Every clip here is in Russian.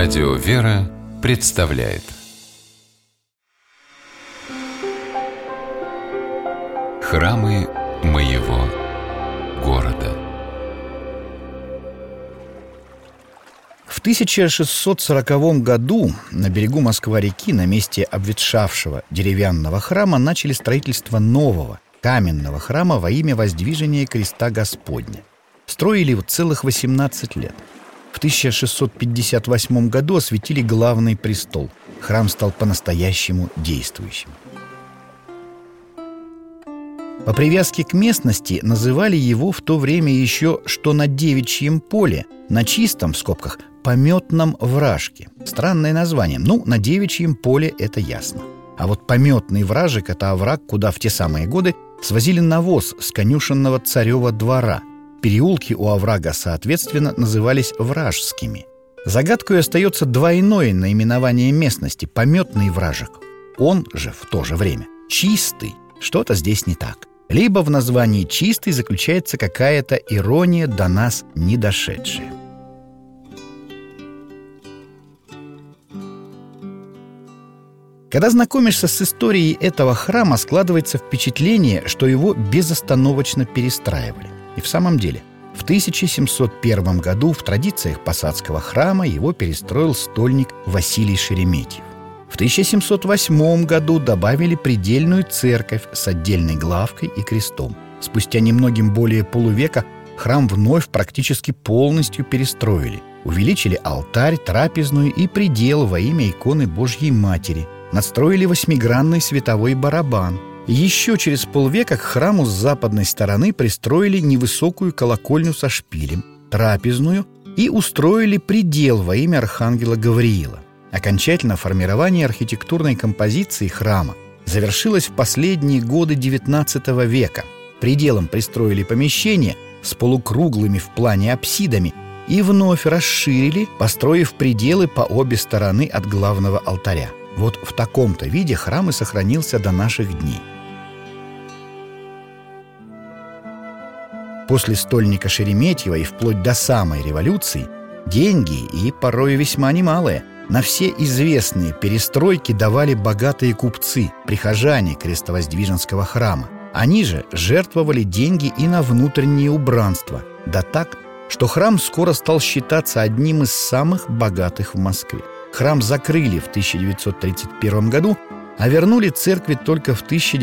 Радио «Вера» представляет Храмы моего города. В 1640 году на берегу Москва-реки, на месте обветшавшего деревянного храма, начали строительство нового каменного храма во имя воздвижения креста Господня. Строили его целых 18 лет. В 1658 году осветили главный престол. Храм стал по-настоящему действующим. По привязке к местности называли его в то время еще что на Девичьем поле, на чистом, в скобках, пометном вражке. Странное название. На Девичьем поле это ясно. А вот пометный вражек — это овраг, куда в те самые годы свозили навоз с конюшенного царева двора. Переулки у оврага, соответственно, назывались вражскими. Загадкой остается двойное наименование местности — пометный вражек. Он же в то же время чистый. Что-то здесь не так. Либо в названии «чистый» заключается какая-то ирония, до нас не дошедшая. Когда знакомишься с историей этого храма, складывается впечатление, что его безостановочно перестраивали. И в самом деле, в 1701 году в традициях Посадского храма его перестроил стольник Василий Шереметьев. В 1708 году добавили предельную церковь с отдельной главкой и крестом. Спустя немногим более полувека храм вновь практически полностью перестроили. Увеличили алтарь, трапезную и предел во имя иконы Божьей Матери. Надстроили восьмигранный световой барабан. Еще через полвека к храму с западной стороны пристроили невысокую колокольню со шпилем, трапезную и устроили предел во имя архангела Гавриила. Окончательно формирование архитектурной композиции храма завершилось в последние годы XIX века. Пределом пристроили помещение с полукруглыми в плане апсидами и вновь расширили, построив пределы по обе стороны от главного алтаря. Вот в таком-то виде храм и сохранился до наших дней. После стольника Шереметьева и вплоть до самой революции деньги, и порой весьма немалые, на все известные перестройки давали богатые купцы, прихожане Крестовоздвиженского храма. Они же жертвовали деньги и на внутреннее убранство. Да так, что храм скоро стал считаться одним из самых богатых в Москве. Храм закрыли в 1931 году, а вернули церкви только в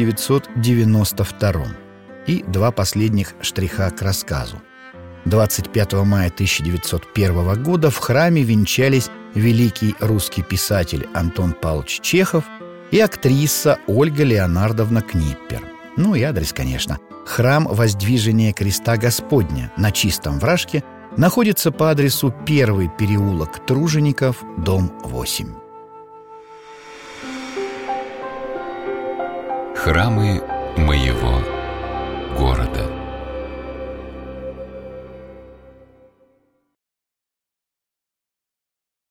1992. И два последних штриха к рассказу. 25 мая 1901 года в храме венчались великий русский писатель Антон Павлович Чехов и актриса Ольга Леонардовна Книппер. И адрес, конечно. Храм Воздвижения креста Господня на Чистом вражке находится по адресу 1 переулок Тружеников, дом 8. Храмы моего города.